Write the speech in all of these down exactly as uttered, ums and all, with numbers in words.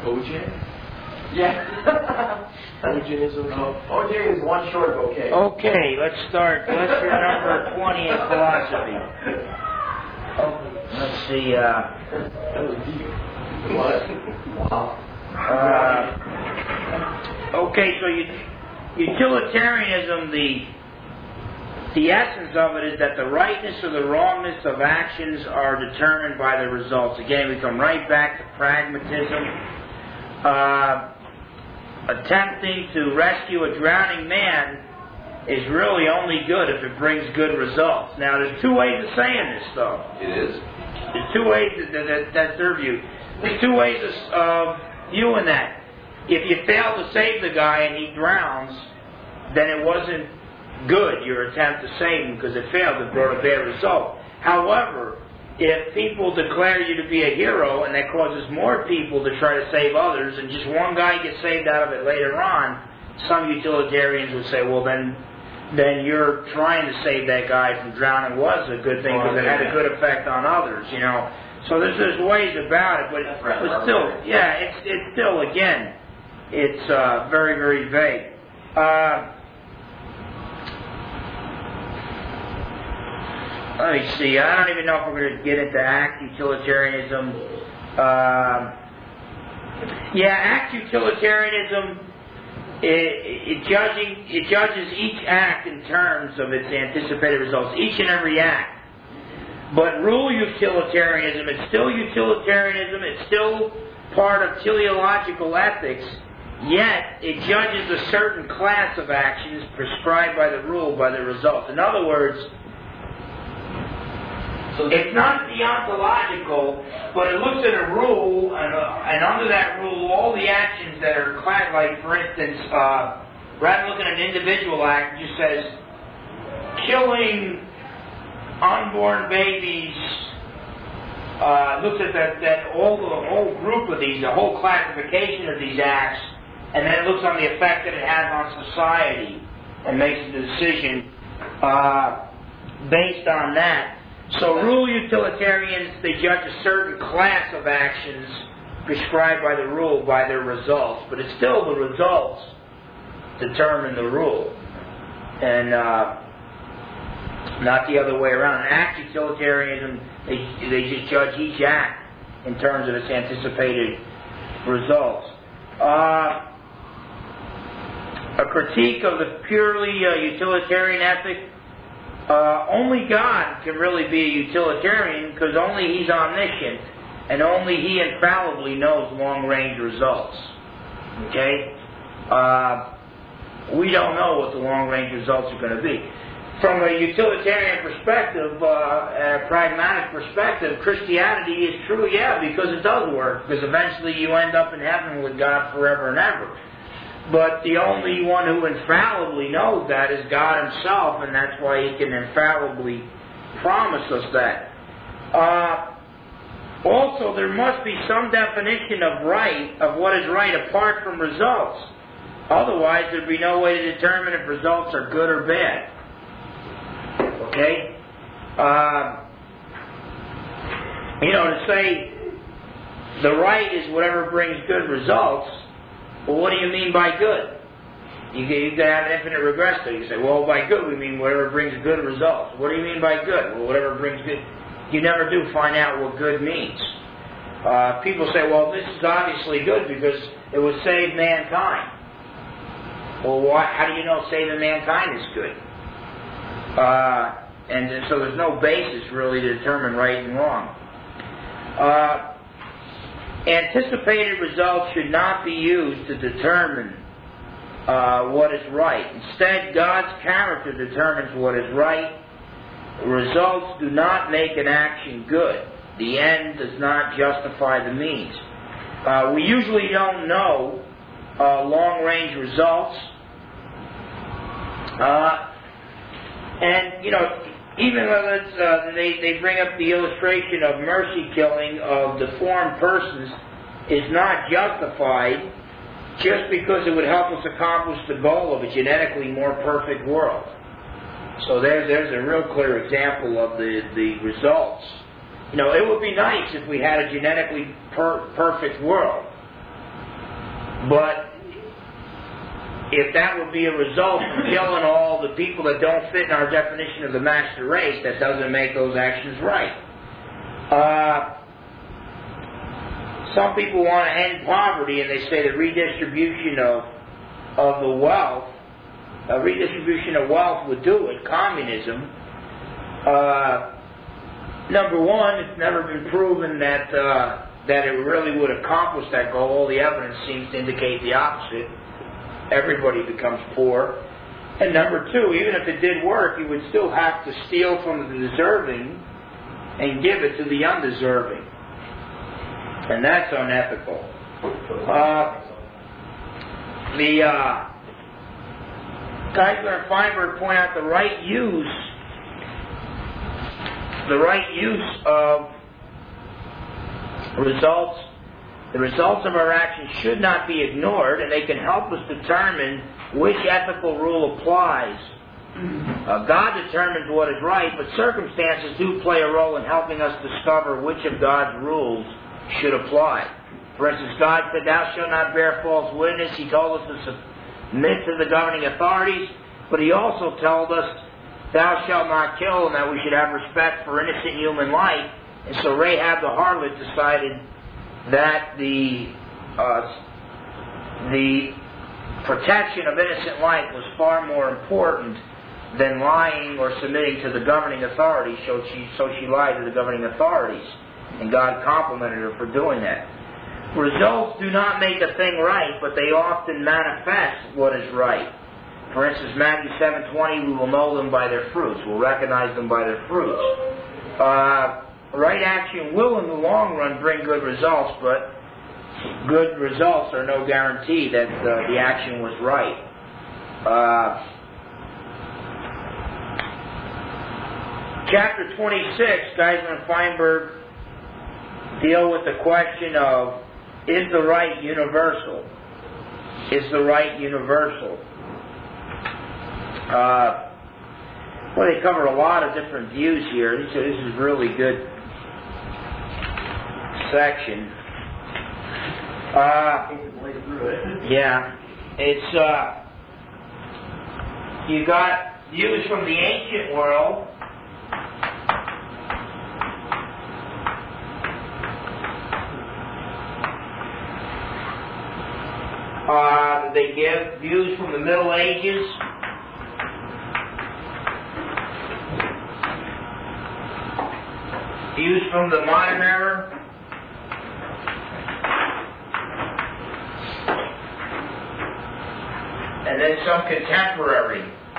O J? Yeah. O J is okay. Oh, O J is one short bouquet. Okay, let's start. Lecture number twenty in philosophy. Oh, let's see. Uh, that was deep. What? Wow. Uh, okay, so you, utilitarianism, the the essence of it is that the rightness or the wrongness of actions are determined by the results. Again, we come right back to pragmatism. Uh, attempting to rescue a drowning man is really only good if it brings good results. Now, there's two ways of saying this, though. It is? There's two ways that, that, that's their view. There's two ways of uh, viewing that. If you fail to save the guy and he drowns, then it wasn't good, your attempt to save him, because it failed. It brought a bad result. However, if people declare you to be a hero and that causes more people to try to save others, and just one guy gets saved out of it later on, some utilitarians would say, well, then then you're trying to save that guy from drowning was a good thing because it had a good effect on others, you know. So there's there's ways about it, but, but still, yeah, it's it's still, again, it's uh, very, very vague. Uh, Let me see. I don't even know if we're going to get into act utilitarianism. Uh, yeah, act utilitarianism. It, it judging it judges each act in terms of its anticipated results, each and every act. But rule utilitarianism, it's still utilitarianism. It's still part of teleological ethics. Yet it judges a certain class of actions prescribed by the rule by the results. In other words, so it's not deontological, but it looks at a rule, and, uh, and under that rule, all the actions that are classed, like, for instance, uh, rather than looking at an individual act, it just says, killing unborn babies, uh, looks at that, that whole, the whole group of these, the whole classification of these acts, and then it looks on the effect that it has on society, and makes a decision uh, based on that. So rule utilitarians, they judge a certain class of actions prescribed by the rule by their results, but it's still the results determine the rule, and uh, not the other way around. In act utilitarianism, they, they just judge each act in terms of its anticipated results. Uh, a critique of the purely uh, utilitarian ethic. Uh, only God can really be a utilitarian because only He's omniscient and only He infallibly knows long-range results. Okay? Uh, we don't know what the long-range results are going to be. From a utilitarian perspective, uh, a pragmatic perspective, Christianity is true, yeah, because it does work, because eventually you end up in heaven with God forever and ever. But the only one who infallibly knows that is God Himself, and that's why He can infallibly promise us that. Uh, also, there must be some definition of right, of what is right apart from results. Otherwise, there'd be no way to determine if results are good or bad. Okay? Uh, you know, to say the right is whatever brings good results, well, what do you mean by good? You can, you can have an infinite regressor. You say, well, by good we mean whatever brings good results. What do you mean by good? Well, whatever brings good. You never do find out what good means. Uh, people say, well, this is obviously good because it would save mankind. Well, why, how do you know saving mankind is good? Uh, and, and so there's no basis really to determine right and wrong. Uh, Anticipated results should not be used to determine uh, what is right. Instead, God's character determines what is right. Results do not make an action good. The end does not justify the means. Uh, we usually don't know uh, long-range results. Uh, and, you know, even though it's, uh, they, they bring up the illustration of mercy killing of deformed persons is not justified just because it would help us accomplish the goal of a genetically more perfect world. So there's, there's a real clear example of the, the results. You know, it would be nice if we had a genetically per- perfect world. But if that would be a result of killing all the people that don't fit in our definition of the master race, that doesn't make those actions right. Uh, some people want to end poverty, and they say the redistribution of of the wealth, a redistribution of wealth would do it. Communism. Uh, number one, it's never been proven that uh, that it really would accomplish that goal. All the evidence seems to indicate the opposite. Everybody becomes poor. And number two, even if it did work, you would still have to steal from the deserving and give it to the undeserving. And that's unethical. Uh, the uh, Geisler and Feinberg point out the right use, the right use of results. The results of our actions should not be ignored, and they can help us determine which ethical rule applies. Uh, God determines what is right, but circumstances do play a role in helping us discover which of God's rules should apply. For instance, God said, "Thou shalt not bear false witness." He told us to submit to the governing authorities, but He also told us, "Thou shalt not kill," and that we should have respect for innocent human life. And so Rahab the harlot decided that the uh, the protection of innocent life was far more important than lying or submitting to the governing authorities, so she, so she lied to the governing authorities. And God complimented her for doing that. Results do not make a thing right, but they often manifest what is right. For instance, Matthew seven twenty, we will know them by their fruits. We'll recognize them by their fruits. Uh, right action will, in the long run, bring good results, but good results are no guarantee that uh, the action was right. Uh, chapter twenty-six, Geisler and Feinberg deal with the question of, is the right universal? Is the right universal? Uh, well, they cover a lot of different views here. This, this is a really good section. Uh, yeah, it's uh, you got views from the ancient world. Uh, they give views from the Middle Ages. Views from the modern era. And then some contemporary.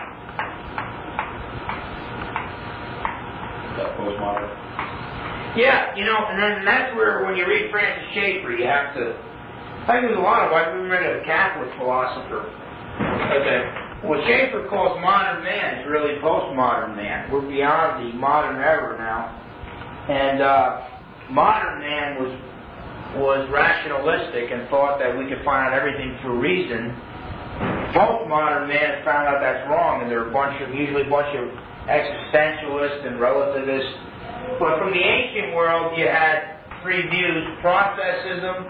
That postmodern. Yeah, you know, and then that's where when you read Francis Schaeffer, you have to. I think there's a lot of. I've been read a Catholic philosopher. Okay. What Schaeffer calls modern man is really postmodern man. We're beyond the modern era now, and uh, modern man was was rationalistic and thought that we could find out everything through reason. Postmodern man has found out that's wrong, and there are a bunch of, usually a bunch of existentialists and relativists. But from the ancient world, you had three views: processism,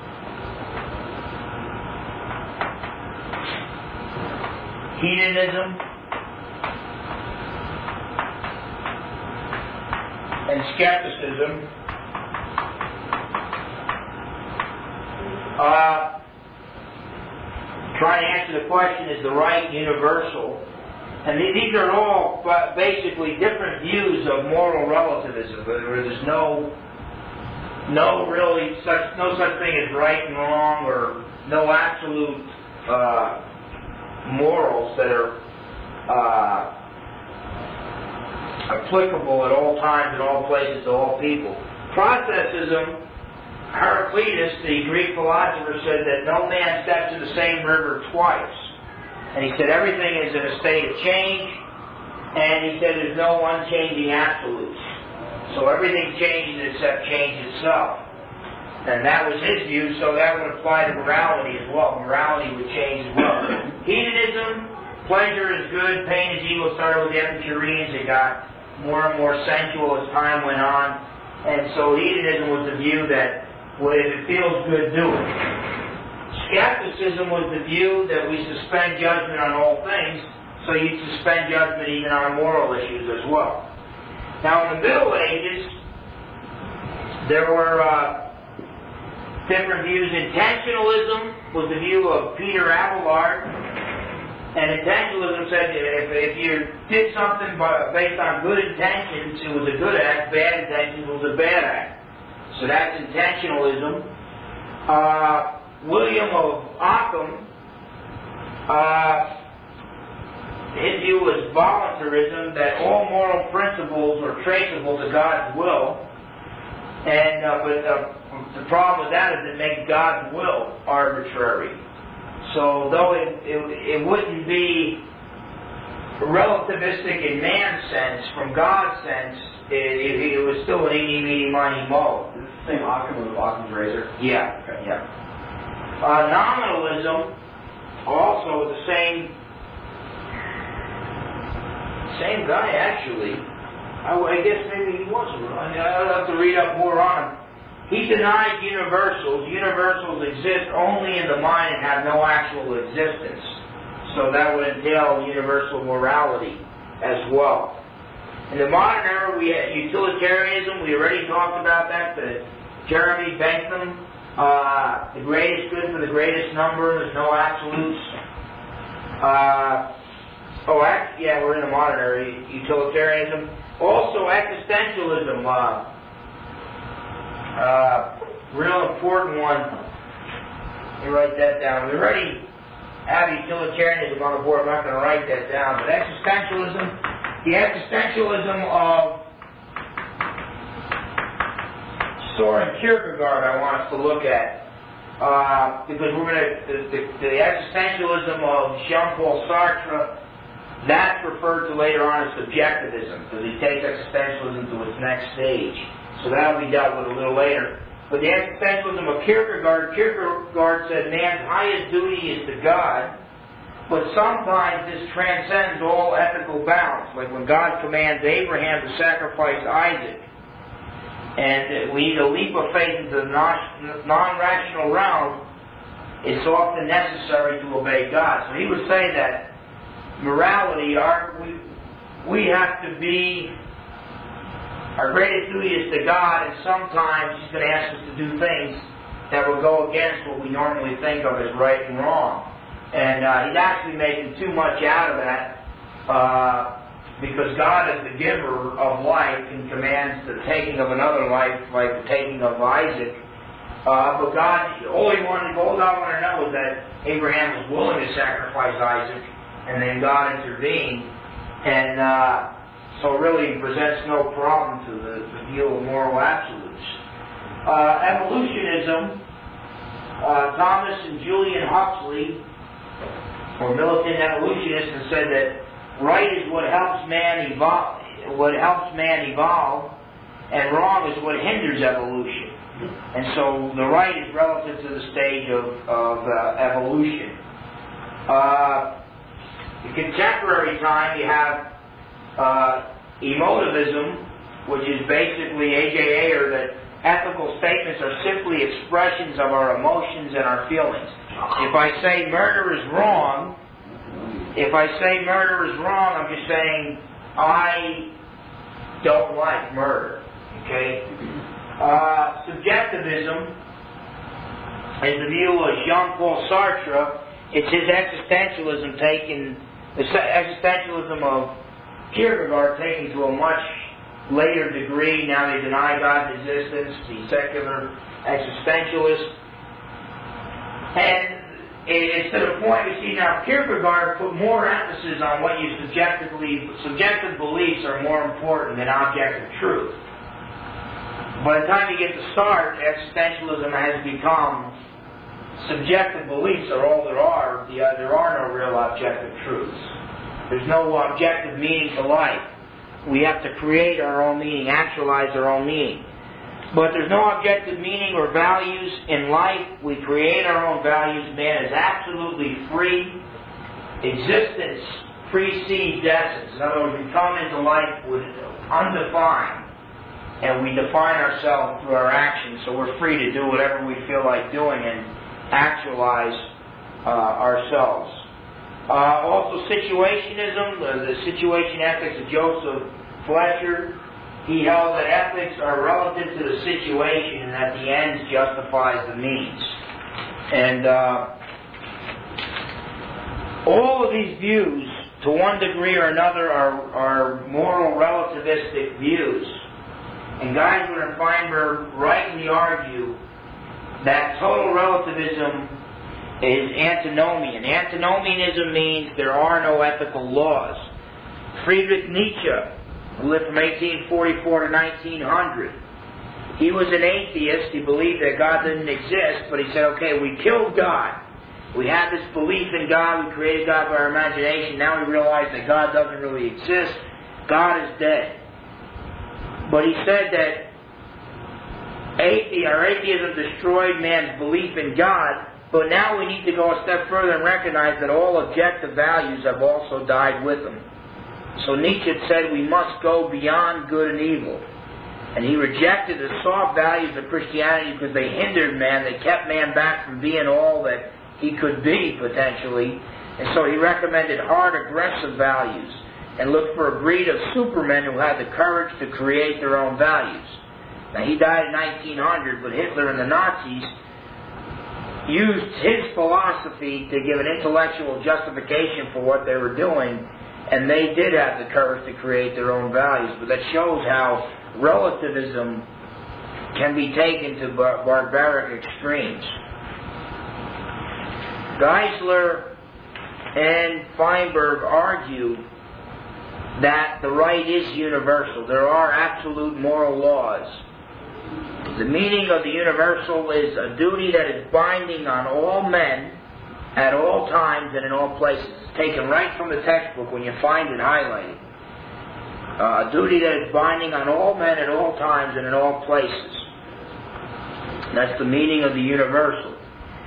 hedonism, and skepticism. Uh, trying to answer the question, is the right universal? And these are all basically different views of moral relativism, where there's no, no really such, no such thing as right and wrong, or no absolute uh, morals that are uh, applicable at all times, in all places, to all people. Processism. Heraclitus, the Greek philosopher, said that no man steps in the same river twice. And he said everything is in a state of change, and he said there's no unchanging absolutes. So everything changes except change itself. And that was his view, so that would apply to morality as well. Morality would change as well. Hedonism, pleasure is good, pain is evil, started with the Epicureans. It got more and more sensual as time went on. And so hedonism was the view that, well, if it feels good, do it. Skepticism was the view that we suspend judgment on all things, so you suspend judgment even on moral issues as well. Now, in the Middle Ages, there were uh, different views. Intentionalism was the view of Peter Abelard, and intentionalism said that if, if you did something by, based on good intentions, it was a good act, bad intentions was a bad act. So that's intentionalism. Uh, William of Ockham, uh, his view was voluntarism, that all moral principles are traceable to God's will. And uh, but uh, the problem with that is it makes God's will arbitrary. So though it, it, it wouldn't be relativistic in man's sense, from God's sense, it, it, it was still an eeny, meeny, miny, mo. Is this the same Occam with Occam's razor? Yeah, Okay. yeah. Uh, nominalism, also the same, same guy actually. I, I guess maybe he wasn't. I mean, I'll have to read up more on him. He denied universals. Universals exist only in the mind and have no actual existence. So that would entail universal morality as well. In the modern era, we had utilitarianism. We already talked about that. The Jeremy Bentham, uh, the greatest good for the greatest number. There's no absolutes. Uh, oh, act, yeah, we're in the modern era. Utilitarianism. Also, existentialism. Uh, Uh, real important one. Let me write that down. We already have utilitarianism on the board. I'm not going to write that down. But existentialism, the existentialism of Soren Kierkegaard, I want us to look at, uh, because we're going to the, the, the existentialism of Jean-Paul Sartre. That's referred to later on as subjectivism, because he takes existentialism to its next stage. So that will be dealt with a little later. But the existentialism of Kierkegaard, Kierkegaard said man's highest duty is to God, but sometimes this transcends all ethical bounds. Like when God commands Abraham to sacrifice Isaac, and we need a leap of faith into the non-rational realm, it's often necessary to obey God. So he would say that morality, our, we, we have to be... Our greatest duty is to God, and sometimes He's going to ask us to do things that will go against what we normally think of as right and wrong. And uh, He's actually making too much out of that uh, because God is the giver of life and commands the taking of another life, like the taking of Isaac. Uh, but God, all He wanted, all God wanted to know was that Abraham was willing to sacrifice Isaac, and then God intervened. And uh, So it really presents no problem to the, the view of moral absolutes. Uh, evolutionism, uh, Thomas and Julian Huxley were militant evolutionists and said that right is what helps man evolve, what helps man evolve, and wrong is what hinders evolution. And so the right is relative to the stage of, of uh, evolution. Uh, in contemporary time, you have Uh, emotivism, which is basically A J A, or that ethical statements are simply expressions of our emotions and our feelings. If I say murder is wrong, if I say murder is wrong, I'm just saying I don't like murder. Okay? Uh, subjectivism is the view of Jean-Paul Sartre. It's his existentialism taken, the existentialism of Kierkegaard taken to a much later degree. Now they deny God's existence, the secular existentialist. And it's to the point we see now Kierkegaard put more emphasis on what you subjectively, subjective beliefs are more important than objective truth. By the time you get to Sartre, existentialism has become subjective beliefs are all there are. There are no real objective truths. There's no objective meaning to life. We have to create our own meaning, actualize our own meaning. But there's no objective meaning or values in life. We create our own values. Man is absolutely free. Existence precedes essence. In other words, we come into life with undefined, and we define ourselves through our actions, so we're free to do whatever we feel like doing. And actualize uh, ourselves. Uh, also situationism, uh, the situation ethics of Joseph Fletcher, he held that ethics are relative to the situation and that the ends justifies the means. And uh, all of these views, to one degree or another, are, are moral relativistic views. And Geisler and Feinberg rightly argue that total relativism is antinomian. Antinomianism means there are no ethical laws. Friedrich Nietzsche, who lived from eighteen forty-four to nineteen hundred, he was an atheist. He believed that God didn't exist, but he said, okay, we killed God. We had this belief in God. We created God by our imagination. Now we realize that God doesn't really exist. God is dead. But he said that athe- our atheism destroyed man's belief in God, but now we need to go a step further and recognize that all objective values have also died with them. So Nietzsche said we must go beyond good and evil. And he rejected the soft values of Christianity because they hindered man. They kept man back from being all that he could be, potentially. And so he recommended hard, aggressive values and looked for a breed of supermen who had the courage to create their own values. Now, he died in nineteen hundred, but Hitler and the Nazis used his philosophy to give an intellectual justification for what they were doing, and they did have the courage to create their own values. But that shows how relativism can be taken to bar- barbaric extremes. Geisler and Feinberg argue that the right is universal. There are absolute moral laws. The meaning of the universal is a duty that is binding on all men at all times and in all places. It's taken right from the textbook when you find it highlighted. Uh, a duty that is binding on all men at all times and in all places. That's the meaning of the universal.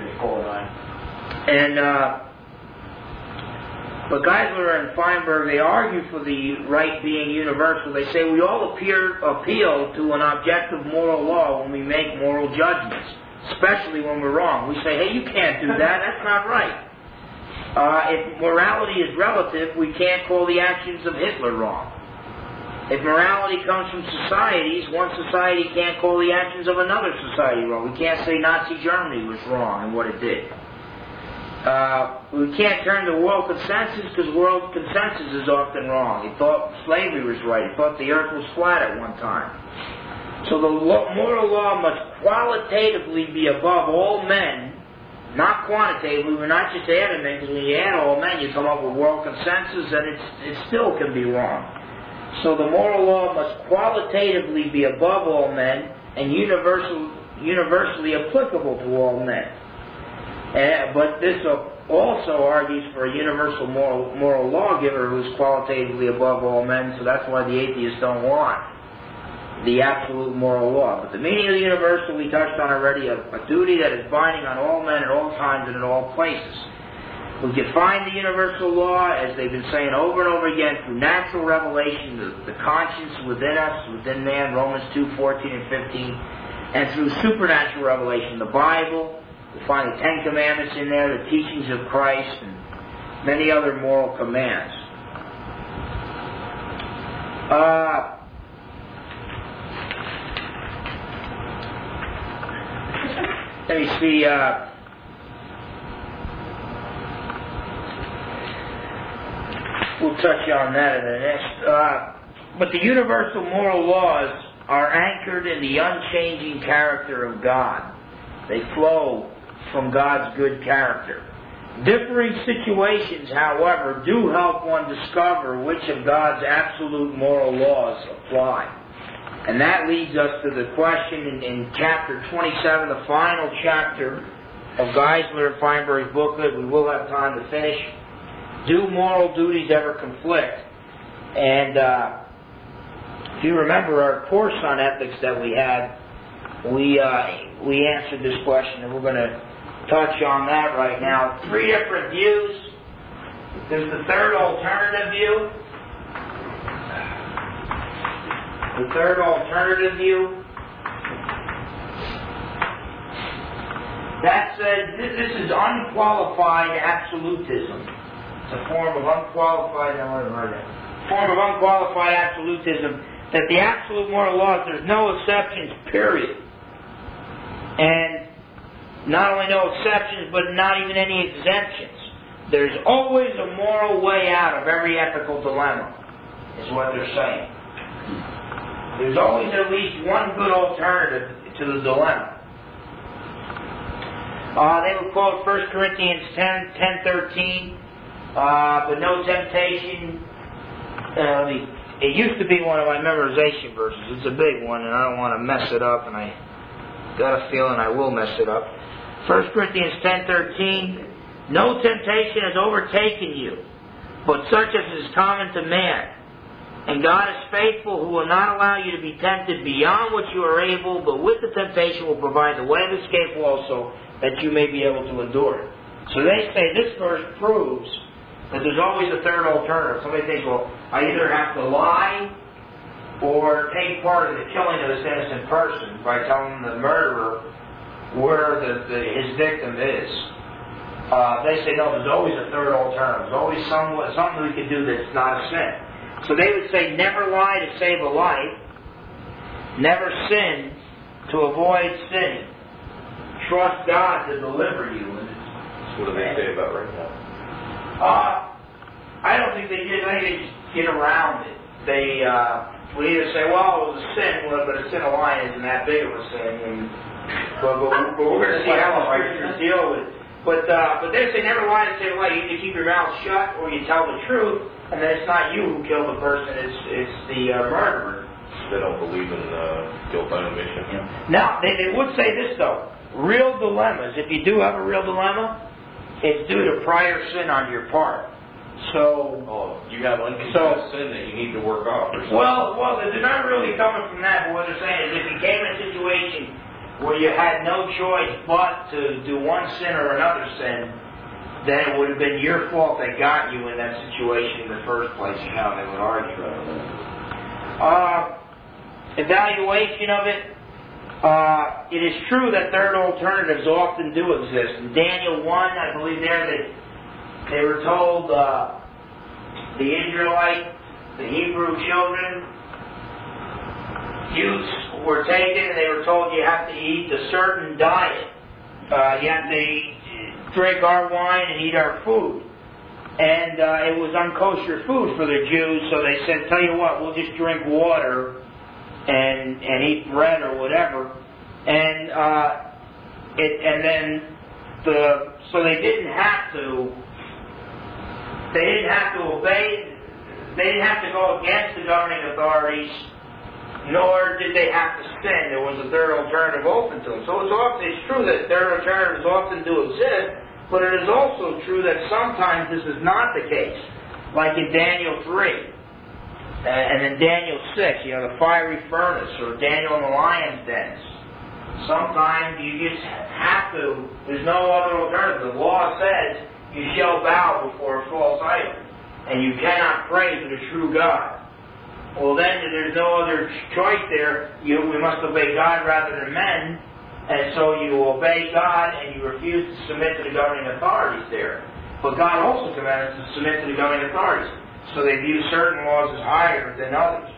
And uh, but Geisler and Feinberg, they argue for the right being universal. They say we all appear, appeal to an objective moral law when we make moral judgments, especially when we're wrong. We say, hey, you can't do that. That's not right. Uh, if morality is relative, we can't call the actions of Hitler wrong. If morality comes from societies, one society can't call the actions of another society wrong. We can't say Nazi Germany was wrong in what it did. Uh, we can't turn to world consensus because world consensus is often wrong. He thought slavery was right. He thought the earth was flat at one time. So the lo- moral law must qualitatively be above all men, not quantitatively. We're not just adding men, because when you add all men, you come up with world consensus, and it's, it still can be wrong. So the moral law must qualitatively be above all men and universal, universally applicable to all men. Uh, but this also argues for a universal moral, moral lawgiver who is qualitatively above all men, so that's why the atheists don't want the absolute moral law. But the meaning of the universal we touched on already, a, a duty that is binding on all men at all times and in all places. We can find the universal law, as they've been saying over and over again, through natural revelation, the, the conscience within us, within man, Romans two, fourteen and fifteen, and through supernatural revelation, the Bible. We find the Ten Commandments in there, the teachings of Christ, and many other moral commands. Uh, let me see. Uh, we'll touch on that in the next. Uh, but the universal moral laws are anchored in the unchanging character of God. They flow from God's good character. Differing situations, however, do help one discover which of God's absolute moral laws apply. And that leads us to the question in, in chapter twenty-seven, the final chapter of Geisler and Feinberg's booklet. We will have time to finish. Do moral duties ever conflict? And uh, if you remember our course on ethics that we had, we uh, we answered this question, and we're going to touch on that right now. Three different views. There's the third alternative view. The third alternative view. That said, this, this is unqualified absolutism. It's a form of unqualified, I want to write that. Form of unqualified absolutism. That the absolute moral laws, there's no exceptions, period. And not only no exceptions, but not even any exemptions. There's always a moral way out of every ethical dilemma, is what they're saying. There's always at least one good alternative to the dilemma. Uh, they would quote First Corinthians ten, ten, thirteen, uh, but no temptation. Uh, it used to be one of my memorization verses. It's a big one, and I don't want to mess it up, and I got a feeling I will mess it up. First Corinthians ten, thirteen, no temptation has overtaken you, but such as is common to man. And God is faithful, who will not allow you to be tempted beyond what you are able, but with the temptation will provide the way of escape also, that you may be able to endure it. So they say this verse proves that there's always a third alternative. Somebody thinks, well, I either have to lie or take part in the killing of this innocent person by telling the murderer where the, the, his victim is. Uh, they say, no, there's always a third alternative. There's always some, something we can do that's not a sin. So they would say, never lie to save a life. Never sin to avoid sinning. Trust God to deliver you. What do they say about right now? Uh, I don't think they did. I think they just get around it. They uh, would either say, well, it was a sin, but a sin of lying isn't that big of a sin. And, but, but, but we're going to see how the Christians deal with it. But, uh, but they say, never lie to save a life. You either keep your mouth shut or you tell the truth. And then it's not you who killed the person, it's, it's the uh, murderer. They don't believe in uh, guilt by omission. Yeah. Now, they, they would say this, though. Real dilemmas, if you do have a real dilemma, it's due to prior sin on your part. So... Oh, you have unconfessed so, sin that you need to work off or something. Well, well, they're not really coming from that, but what they're saying is if you came in a situation where you had no choice but to do one sin or another sin, then it would have been your fault that got you in that situation in the first place, is how they would argue. Uh, evaluation of it. Uh, it is true that third alternatives often do exist. In Daniel one, I believe there that they were told uh, the Israelite, the Hebrew children, youths were taken and they were told you have to eat a certain diet. Uh, you have to eat drink our wine and eat our food. And uh, it was unkosher food for the Jews, so they said, tell you what, we'll just drink water and and eat bread or whatever. And uh, it and then the so they didn't have to they didn't have to obey they didn't have to go against the governing authorities, nor did they have to sin. There was a third alternative open to them. So it's often it's true that third alternatives often do exist, but it is also true that sometimes this is not the case. Like in Daniel three, uh, and in Daniel six, you know, the fiery furnace, or Daniel in the lion's dens. Sometimes you just have to, there's no other alternative. The law says you shall bow before a false idol, and you cannot pray to the true God. Well, then there's no other choice there. You, we must obey God rather than men. And so you obey God and you refuse to submit to the governing authorities there. But God also commanded us to submit to the governing authorities. So they view certain laws as higher than others.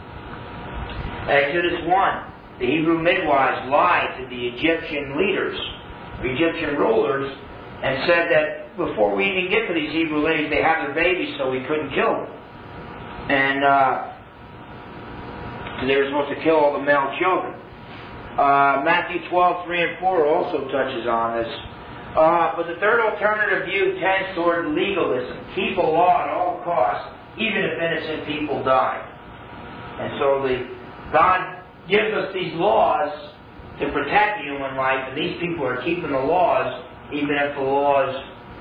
Exodus one. The Hebrew midwives lied to the Egyptian leaders, the Egyptian rulers, and said that before we even get to these Hebrew ladies, they have their babies so we couldn't kill them. And uh, they were supposed to kill all the male children. Uh, Matthew twelve, three and four also touches on this. Uh, but the third alternative view tends toward legalism. Keep a law at all costs, even if innocent people die. And so the God gives us these laws to protect human life, and these people are keeping the laws, even if the laws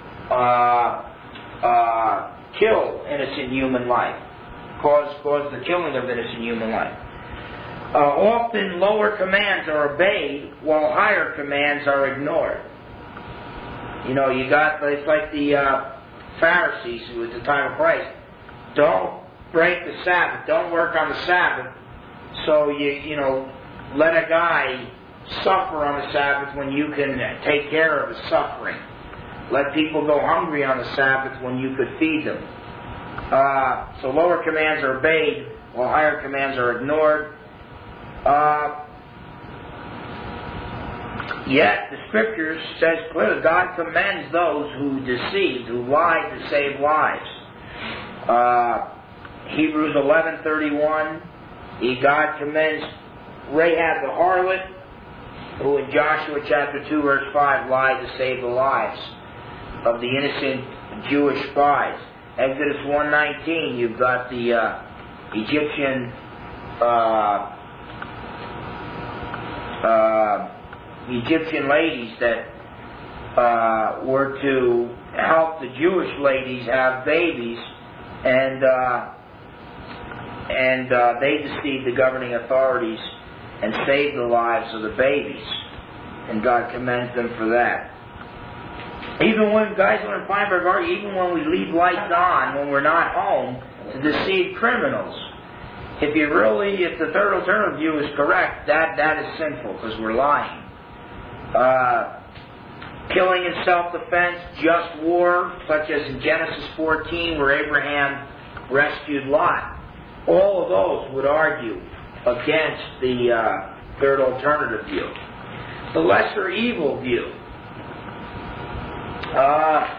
uh, uh, kill innocent human life, cause, cause the killing of innocent human life. Uh, often lower commands are obeyed while higher commands are ignored. You know, you got, it's like the uh, Pharisees who at the time of Christ, don't break the Sabbath, don't work on the Sabbath, so you, you know, let a guy suffer on the Sabbath when you can take care of the suffering. Let people go hungry on the Sabbath when you could feed them. Uh, so lower commands are obeyed while higher commands are ignored. Uh, yet the Scriptures says clearly God commends those who deceive, who lie to save lives. Uh, Hebrews eleven thirty-one, God commends Rahab the harlot, who in Joshua chapter two verse five lied to save the lives of the innocent Jewish spies. Exodus one nineteen, you've got the uh, Egyptian uh, uh, Egyptian ladies that uh, were to help the Jewish ladies have babies, and uh, and uh, they deceived the governing authorities and saved the lives of the babies, and God commends them for that. Even when, guys, when in Feinberg argue, even when we leave lights on, when we're not home, to deceive criminals, if you really, if the third alternative view is correct, that, that is sinful, because we're lying. Uh, killing in self-defense, just war, such as in Genesis fourteen, where Abraham rescued Lot. All of those would argue against the uh, third alternative view. The lesser evil view. Uh,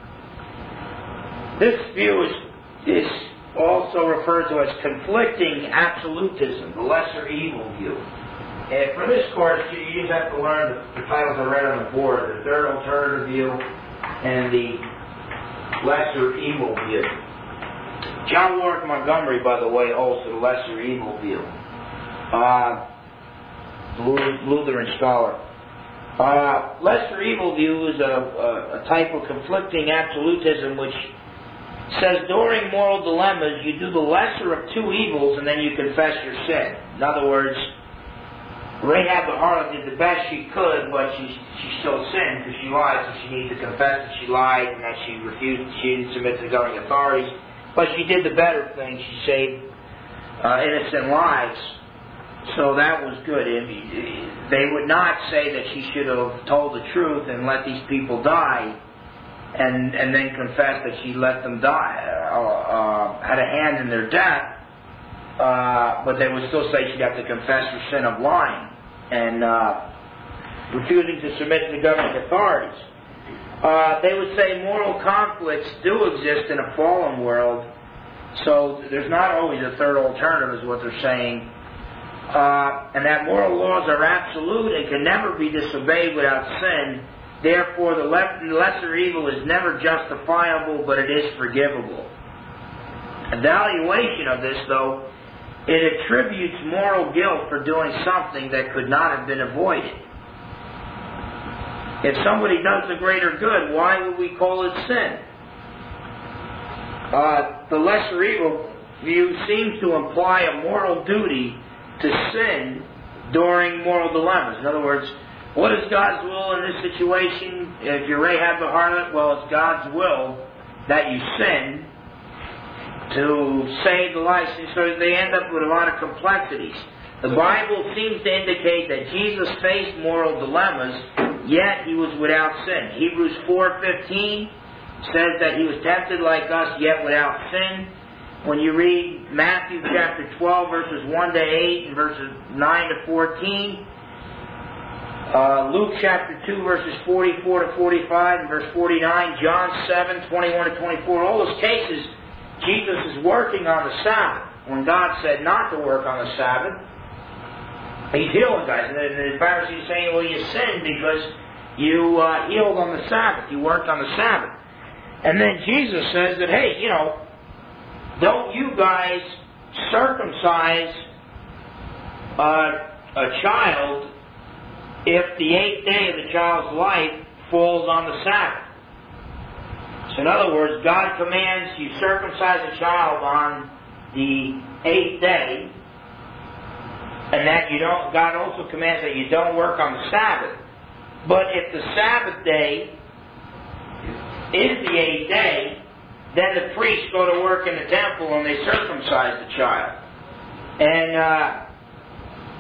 this view is, is also referred to as conflicting absolutism, the lesser evil view. And for this course, you just have to learn the, the titles I read on the board, the third alternative view and the lesser evil view. John Warwick Montgomery, by the way, holds to the lesser evil view. Uh, Lutheran scholar. Uh, lesser evil view is a, a, a type of conflicting absolutism which says during moral dilemmas you do the lesser of two evils and then you confess your sin. In other words, Rahab the harlot did the best she could, but she she still sinned because she lied, so she needed to confess that she lied and that she refused, she didn't submit to the governing authorities. But she did the better thing. She saved uh, innocent lives. So that was good. They would not say that she should have told the truth and let these people die and and then confess that she let them die, uh, uh, had a hand in their death, uh, but they would still say she'd have to confess her sin of lying and uh, refusing to submit to the governing authorities. Uh, they would say moral conflicts do exist in a fallen world, so there's not always a third alternative is what they're saying. Uh, and that moral laws are absolute and can never be disobeyed without sin. Therefore, the le- lesser evil is never justifiable, but it is forgivable. Evaluation of this, though, it attributes moral guilt for doing something that could not have been avoided. If somebody does the greater good, why would we call it sin? Uh, the lesser evil view seems to imply a moral duty to sin during moral dilemmas. In other words, what is God's will in this situation? If you're Rahab the harlot, well, it's God's will that you sin to save the life. So they end up with a lot of complexities. The Bible seems to indicate that Jesus faced moral dilemmas, yet he was without sin. Hebrews four fifteen says that he was tempted like us, yet without sin. When you read Matthew chapter twelve, verses one to eight and verses nine to fourteen, uh, Luke chapter two, verses forty-four to forty-five and verse forty-nine, John seven, twenty-one to twenty-four, all those cases, Jesus is working on the Sabbath. When God said not to work on the Sabbath, he's healing guys. And the Pharisees saying, well, you sinned because you uh, healed on the Sabbath. You worked on the Sabbath. And then Jesus says that, hey, you know, don't you guys circumcise uh, a child if the eighth day of the child's life falls on the Sabbath. So in other words, God commands you circumcise a child on the eighth day, and that you don't. God also commands that you don't work on the Sabbath. But if the Sabbath day is the eighth day, then the priests go to work in the temple and they circumcise the child. And uh,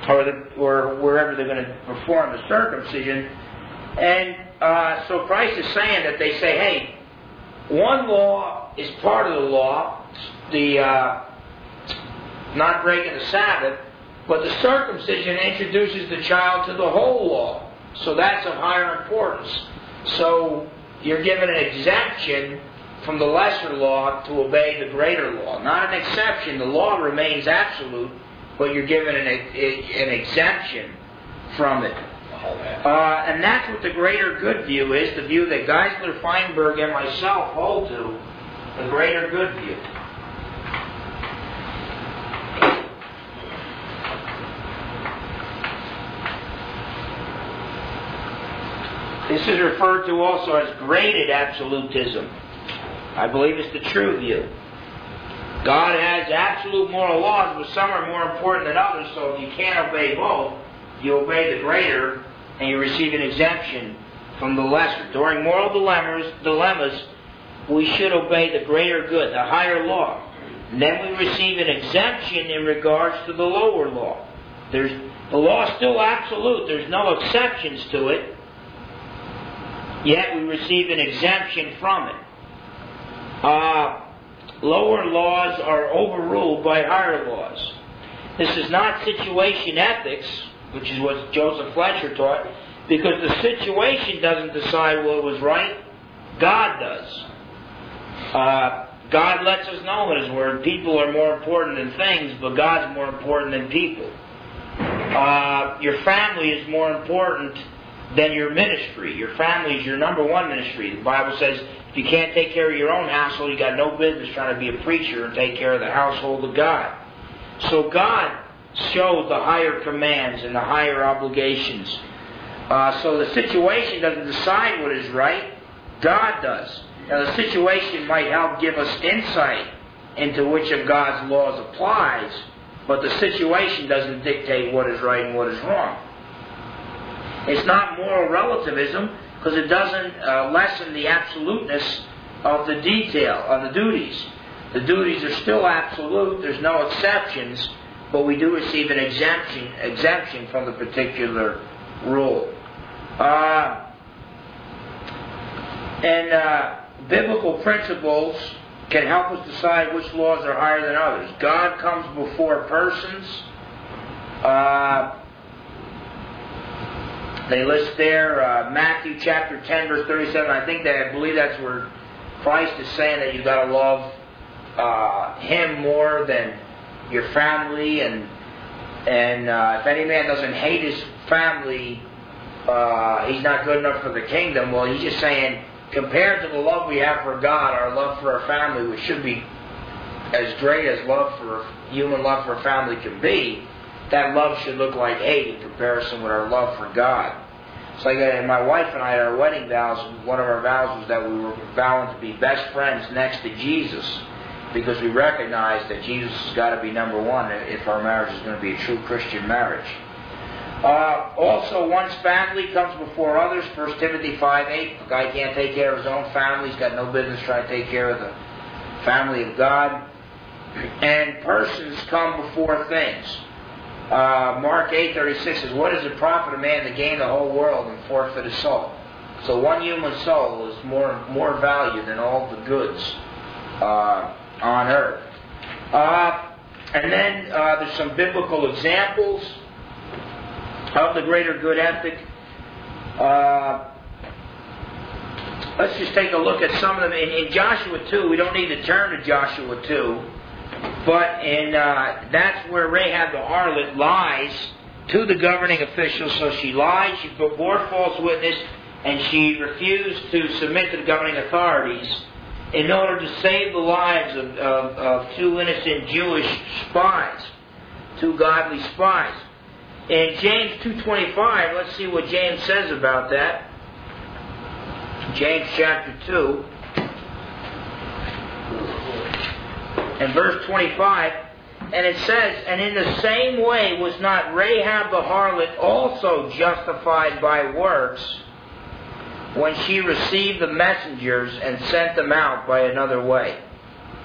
or, the, or wherever they're going to perform the circumcision. And uh, so Christ is saying that they say, hey, one law is part of the law, the uh, not breaking the Sabbath, but the circumcision introduces the child to the whole law. So that's of higher importance. So you're given an exemption from the lesser law to obey the greater law. Not an exception. The law remains absolute, but you're given an, an exemption from it. Uh, and that's what the greater good view is, the view that Geisler, Feinberg, and myself hold to, the greater good view. This is referred to also as graded absolutism. I believe it's the true view. God has absolute moral laws, but some are more important than others, so if you can't obey both, you obey the greater, and you receive an exemption from the lesser. During moral dilemmas, dilemmas, we should obey the greater good, the higher law. And then we receive an exemption in regards to the lower law. There's, the law is still absolute. There's no exceptions to it. Yet we receive an exemption from it. Uh, lower laws are overruled by higher laws. This is not situation ethics, which is what Joseph Fletcher taught, because the situation doesn't decide what was right. God does. Uh, God lets us know in His Word people are more important than things, but God's more important than people. Uh, your family is more important than your ministry. Your family is your number one ministry. The Bible says if you can't take care of your own household, you got no business trying to be a preacher and take care of the household of God. So God shows the higher commands and the higher obligations. Uh, so the situation doesn't decide what is right. God does. Now the situation might help give us insight into which of God's laws applies, but the situation doesn't dictate what is right and what is wrong. It's not moral relativism because it doesn't uh, lessen the absoluteness of the detail, of the duties. The duties are still absolute. There's no exceptions, but we do receive an exemption exemption from the particular rule. Uh, and uh, biblical principles can help us decide which laws are higher than others. God comes before persons. Uh, they list there uh, Matthew chapter ten, verse thirty-seven. I think that I believe that's where Christ is saying that you've got to love uh, Him more than your family, and and uh, if any man doesn't hate his family, uh, he's not good enough for the kingdom. Well, he's just saying, compared to the love we have for God, our love for our family, which should be as great as love for human love for a family can be, that love should look like hate in comparison with our love for God. It's like uh, my wife and I, at our wedding vows, one of our vows was that we were vowing to be best friends next to Jesus, because we recognize that Jesus has got to be number one if our marriage is going to be a true Christian marriage. Uh, also, one's family comes before others. First Timothy five eight. A guy can't take care of his own family. He's got no business trying to take care of the family of God. And persons come before things. Uh, Mark eight thirty-six says, "What does it profit a man to gain the whole world and forfeit his soul?" So one human soul is more more value than all the goods uh, on earth. Uh, and then uh, there's some biblical examples of the greater good ethic. Uh, let's just take a look at some of them. In, in Joshua two, we don't need to turn to Joshua two, but in uh, that's where Rahab the harlot lies to the governing officials. So she lied, she bore false witness, and she refused to submit to the governing authorities in order to save the lives of, of, of two innocent Jewish spies, two godly spies. In James two twenty-five, let's see what James says about that. James chapter two. And verse twenty-five. And it says, "And in the same way was not Rahab the harlot also justified by works when she received the messengers and sent them out by another way."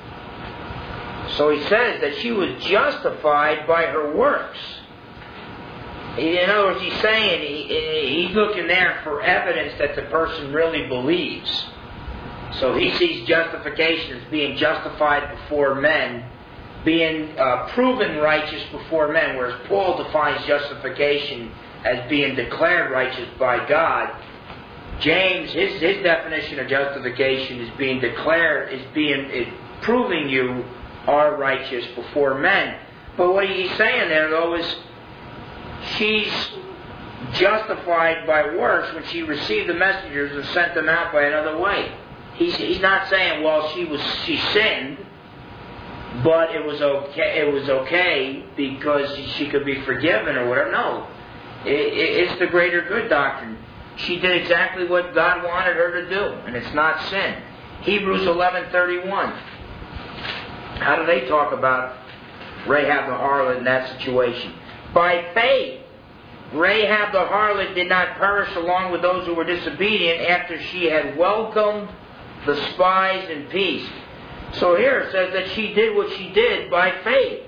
So he says that she was justified by her works. In other words, he's saying he, he's looking there for evidence that the person really believes. So he sees justification as being justified before men, being uh, proven righteous before men, whereas Paul defines justification as being declared righteous by God. James, his his definition of justification is being declared, is being is proving you are righteous before men. But what he's saying there, though, is she's justified by works when she received the messengers and sent them out by another way. He's, he's not saying, well, she was she sinned, but it was okay. It was okay because she could be forgiven or whatever. No, it, it, it's the greater good doctrine. She did exactly what God wanted her to do, and it's not sin. Hebrews eleven thirty-one. How do they talk about Rahab the harlot in that situation? By faith, Rahab the harlot did not perish along with those who were disobedient after she had welcomed the spies in peace. So here it says that she did what she did by faith.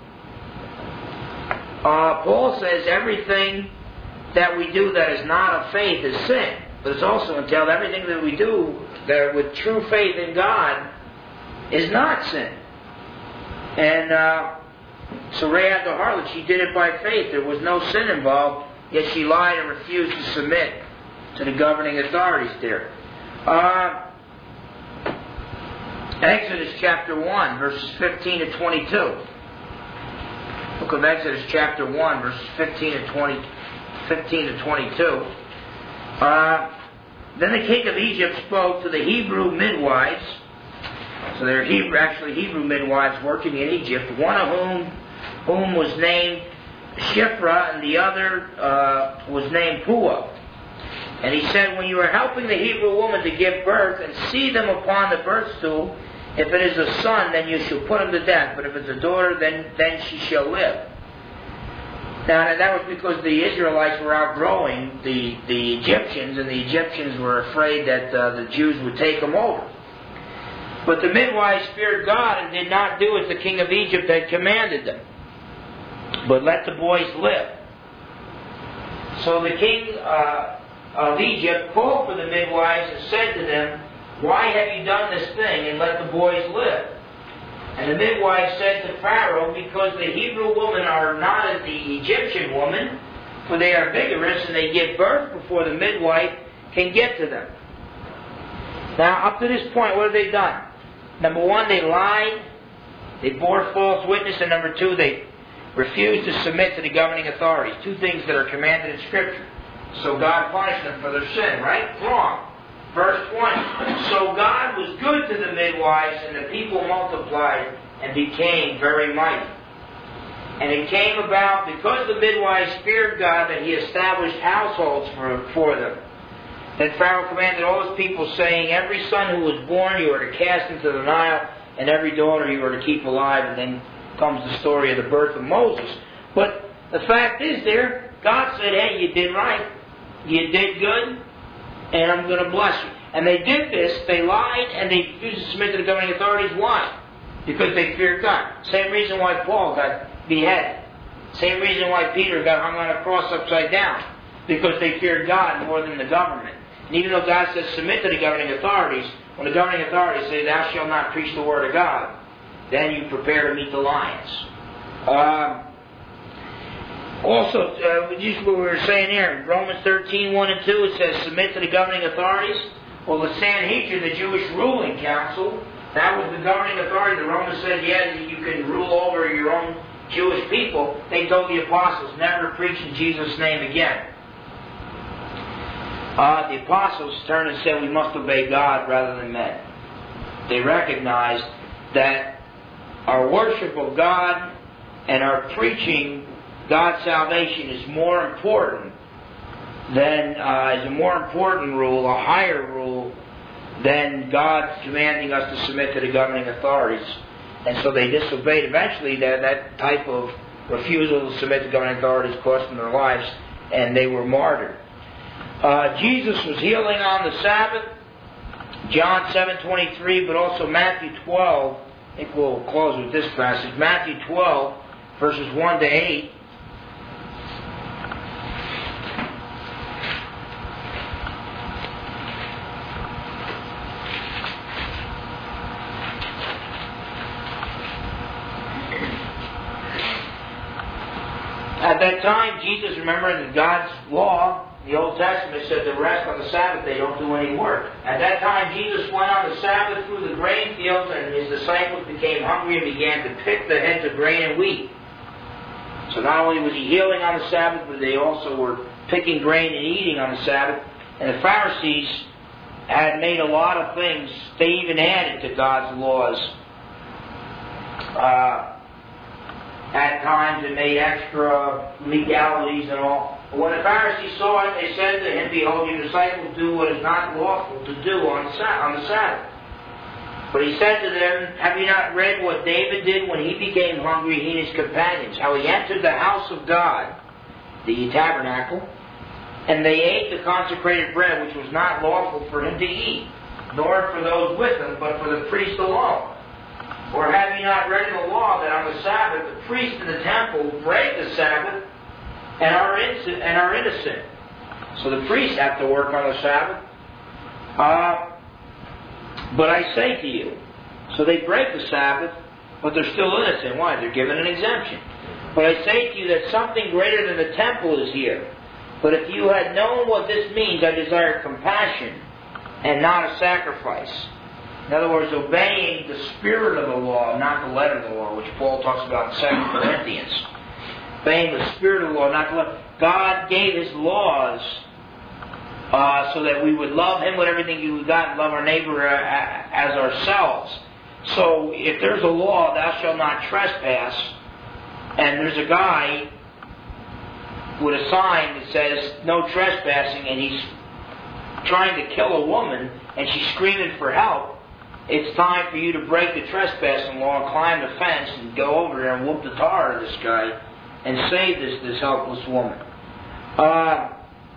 Uh, Paul says everything that we do that is not of faith is sin. But it's also entailed everything that we do that with true faith in God is not sin. And uh, so Rahab the harlot, she did it by faith. There was no sin involved, yet she lied and refused to submit to the governing authorities there. Uh, Exodus chapter one, verses fifteen to twenty-two. Book of Exodus chapter one, verses fifteen to twenty, fifteen to twenty-two. Uh, then the king of Egypt spoke to the Hebrew midwives. So they're Hebrew, actually Hebrew midwives working in Egypt, one of whom whom was named Shiphrah, and the other uh, was named Puah. And he said, when you are helping the Hebrew woman to give birth, and see them upon the birth stool, if it is a son, then you shall put him to death. But if it's a daughter, then, then she shall live. Now, that was because the Israelites were outgrowing the, the Egyptians, and the Egyptians were afraid that uh, the Jews would take them over. But the midwives feared God and did not do as the king of Egypt had commanded them, but let the boys live. So the king uh, of Egypt called for the midwives and said to them, why have you done this thing and let the boys live? And the midwives said to Pharaoh, because the Hebrew women are not as the Egyptian woman, for they are vigorous and they give birth before the midwife can get to them. Now, up to this point, what have they done? Number one, they lied, they bore false witness, and number two, they refused to submit to the governing authorities. Two things that are commanded in Scripture. So God punished them for their sin, right? Wrong. Verse twenty. So God was good to the midwives, and the people multiplied and became very mighty. And it came about, because the midwives feared God, that He established households for, for them. Then Pharaoh commanded all his people, saying, every son who was born you are to cast into the Nile, and every daughter you are to keep alive. And then comes the story of the birth of Moses. But the fact is there, God said, hey, you did right. You did good, and I'm going to bless you. And they did this, they lied, and they refused to submit to the governing authorities. Why? Because they feared God. Same reason why Paul got beheaded. Same reason why Peter got hung on a cross upside down. Because they feared God more than the government. And even though God says submit to the governing authorities, when the governing authorities say thou shalt not preach the word of God, then you prepare to meet the lions. Uh, also, uh, just what we were saying here, Romans thirteen, one and two, it says submit to the governing authorities. Well, the Sanhedrin, the Jewish ruling council, that was the governing authority. The Romans said, yeah, you can rule over your own Jewish people. They told the apostles, never preach in Jesus' name again. Uh, the apostles turned and said we must obey God rather than men. They recognized that our worship of God and our preaching God's salvation is more important than, uh, is a more important rule, a higher rule, than God commanding us to submit to the governing authorities. And so they disobeyed. Eventually, that, that type of refusal to submit to governing authorities cost them their lives, and they were martyred. Uh, Jesus was healing on the Sabbath, John seven twenty-three, but also Matthew twelve. I think we'll close with this passage. Matthew twelve, verses one to eight. At that time, Jesus, remember that God's law, the Old Testament, said to rest on the Sabbath, they don't do any work. At that time, Jesus went on the Sabbath through the grain fields, and his disciples became hungry and began to pick the heads of grain and wheat. So not only was he healing on the Sabbath, but they also were picking grain and eating on the Sabbath. And the Pharisees had made a lot of things, they even added to God's laws. Uh, at times it made extra legalities and all. But when the Pharisees saw it, they said to him, "Behold, your disciples do what is not lawful to do on the Sabbath." But he said to them, "Have you not read what David did when he became hungry, he and his companions? How he entered the house of God, the tabernacle, and they ate the consecrated bread, which was not lawful for him to eat, nor for those with him, but for the priest alone. Or have you not read in the law that on the Sabbath the priests in the temple break the Sabbath and are innocent? And are innocent? So the priests have to work on the Sabbath. Uh, but I say to you, so they break the Sabbath, but they're still innocent. Why? They're given an exemption. But I say to you that something greater than the temple is here. But if you had known what this means, I desire compassion and not a sacrifice." In other words, obeying the spirit of the law, not the letter of the law, which Paul talks about in Second Corinthians. Obeying the spirit of the law, not the letter. God gave His laws uh, so that we would love Him with everything we got and love our neighbor uh, as ourselves. So if there's a law, thou shalt not trespass, and there's a guy with a sign that says no trespassing, and he's trying to kill a woman, and she's screaming for help, it's time for you to break the trespassing law and climb the fence and go over there and whoop the tar out of this guy and save this, this helpless woman. Uh,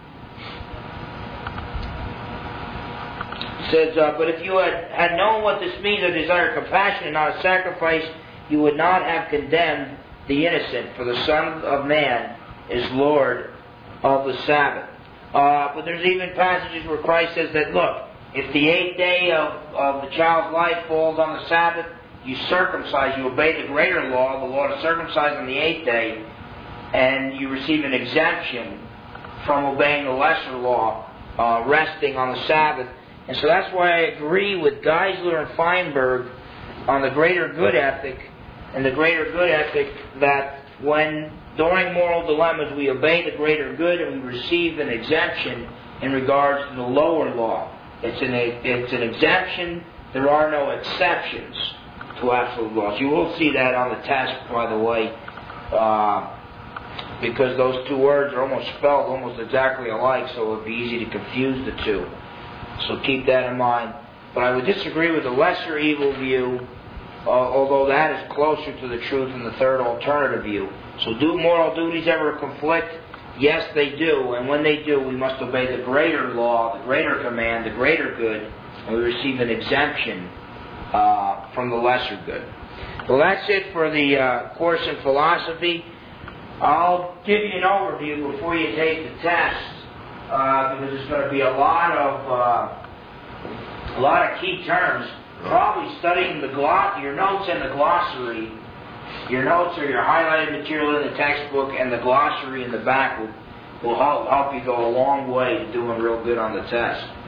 it says, uh, but if you had, had known what this means, I desire compassion and not a sacrifice, you would not have condemned the innocent, for the Son of Man is Lord of the Sabbath. Uh, but there's even passages where Christ says that, look, if the eighth day of, of the child's life falls on the Sabbath, you circumcise, you obey the greater law, the law to circumcise on the eighth day, and you receive an exemption from obeying the lesser law, uh, resting on the Sabbath. And so that's why I agree with Geisler and Feinberg on the greater good ethic, and the greater good ethic that when during moral dilemmas we obey the greater good and we receive an exemption in regards to the lower law. It's an, it's an exemption. There are no exceptions to absolute laws. You will see that on the test, by the way, uh, because those two words are almost spelled almost exactly alike, so it would be easy to confuse the two. So keep that in mind. But I would disagree with the lesser evil view, uh, although that is closer to the truth than the third alternative view. So do moral duties ever conflict? Yes, they do. And when they do, we must obey the greater law, the greater command, the greater good, and we receive an exemption uh, from the lesser good. Well, that's it for the uh, course in philosophy. I'll give you an overview before you take the test, uh, because there's going to be a lot of uh, a lot of key terms. Probably studying the gloss, your notes and the glossary. Your notes or your highlighted material in the textbook and the glossary in the back will, will help, help you go a long way to doing real good on the test.